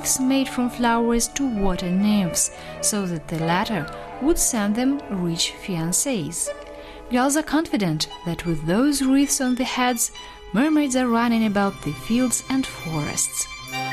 wreaths made from flowers to water nymphs, so that the latter would send them rich fiancés. Girls are confident that with those wreaths on their heads, mermaids are running about the fields and forests.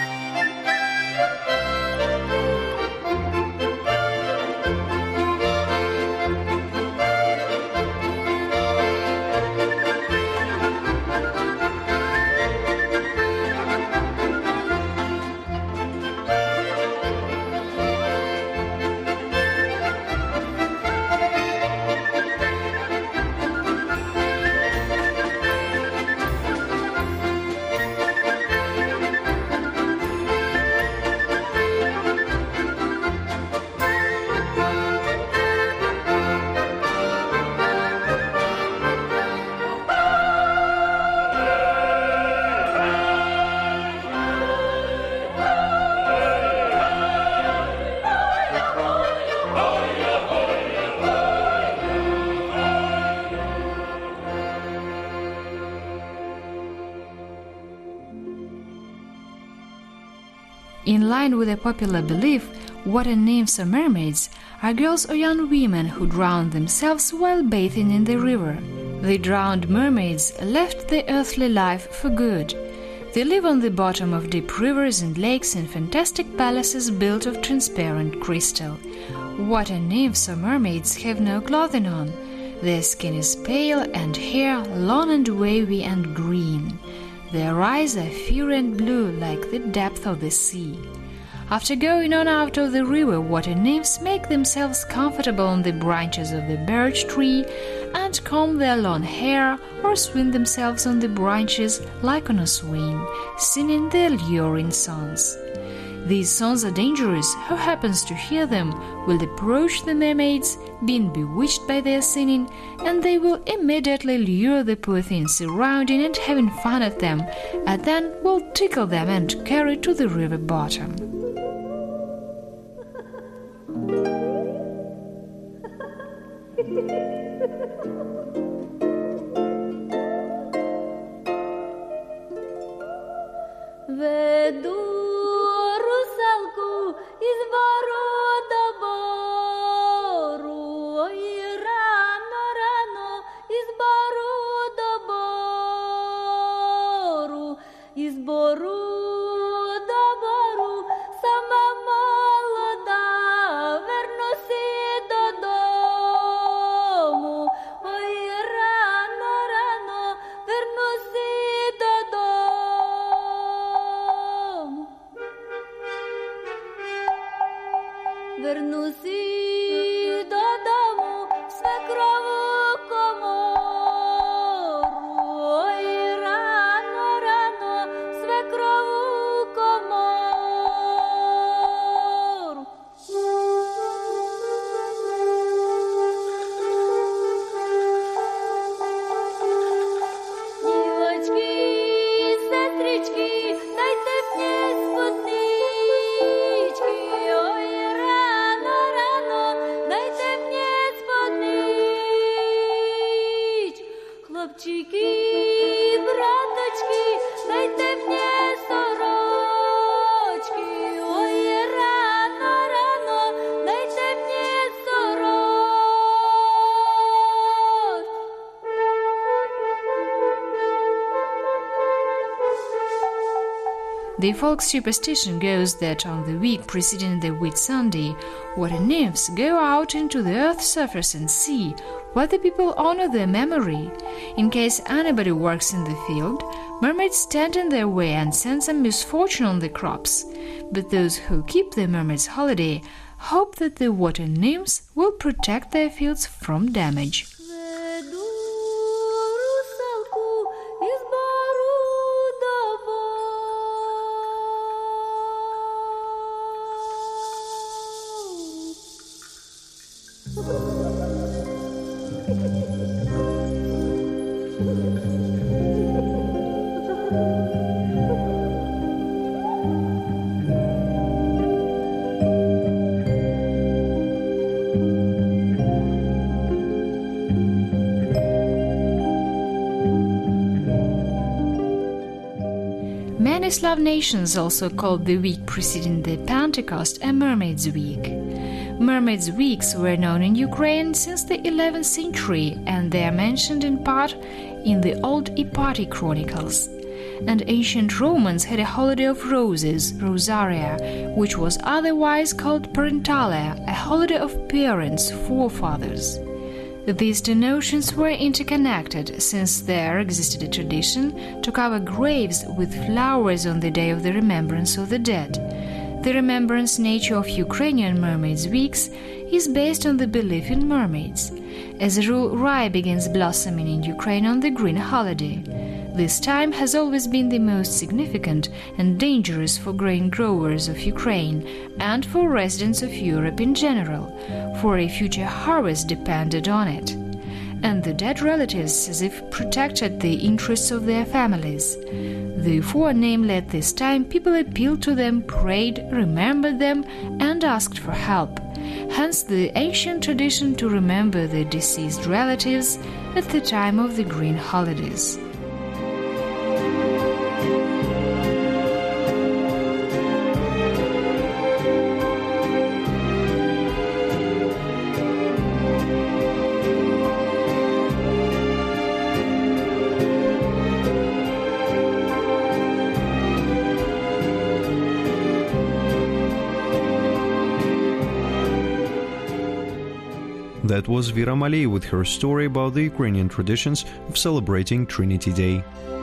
In line with a popular belief, water nymphs or mermaids are girls or young women who drown themselves while bathing in the river. The drowned mermaids left the earthly life for good. They live on the bottom of deep rivers and lakes in fantastic palaces built of transparent crystal. Water nymphs or mermaids have no clothing on. Their skin is pale and hair long and wavy and green. Their eyes are fiery and blue like the depth of the sea. After going on out of the river, water nymphs make themselves comfortable on the branches of the birch tree and comb their long hair or swing themselves on the branches like on a swing, singing their luring songs. These songs are dangerous. Who happens to hear them will approach the mermaids, being bewitched by their singing, and they will immediately lure the poor things surrounding and having fun at them, and then will tickle them and carry to the river bottom. Веду русалку із бору до бору, ой, рано із бору до бору, із бору до бору, сама молода, вернуся додому, ой, рано вернуся додому. Вернуся додому в свекрову комору, ой, рано в свекрову комору. Дівочки, сестрички, дайте мені споднички, ой, дайте мне споднич. Хлопчики, браточки, дайте мне сорочки. Ой, рано, дайте мне сорочки. The folk superstition goes that on the week preceding the Whitsunday, water nymphs go out into the earth's surface and see whether people honor their memory. In case anybody works in the field, mermaids stand in their way and send some misfortune on the crops. But those who keep the mermaids' holiday hope that the water nymphs will protect their fields from damage. Веду русалку із бору до Many Slav nations also called the week preceding the Pentecost a Mermaid's Week. Mermaids' Weeks were known in Ukraine since the 11th century, and they are mentioned in part in the Old Ipati Chronicles. And ancient Romans had a holiday of roses, Rosaria, which was otherwise called Parentalia, a holiday of parents, forefathers. These two notions were interconnected, since there existed a tradition to cover graves with flowers on the day of the remembrance of the dead. The remembrance nature of Ukrainian Mermaids' Weeks is based on the belief in mermaids. As a rule, rye begins blossoming in Ukraine on the green holiday. This time has always been the most significant and dangerous for grain growers of Ukraine and for residents of Europe in general, for a future harvest depended on it. And the dead relatives as if protected the interests of their families. Therefore, namely at this time, people appealed to them, prayed, remembered them, and asked for help. Hence the ancient tradition to remember the deceased relatives at the time of the green holidays. That was Vera Maley with her story about the Ukrainian traditions of celebrating Trinity Day.